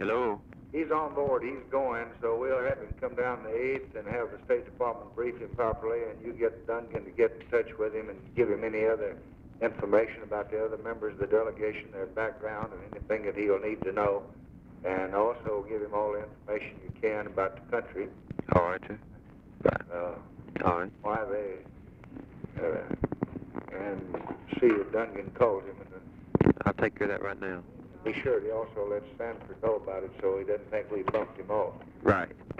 Hello. He's on board. He's going, so we'll have him come down the 8th and have the State Department brief him properly, and you get Duncan to get in touch with him and give him any other information about the other members of the delegation, their background, and anything that he'll need to know. And also give him all the information you can about the country. All right, sir. All right. Why they, and see if Duncan calls him. And I'll take care of that right now. be sure to also let Sanford know about it so he doesn't think we bumped him off. Right.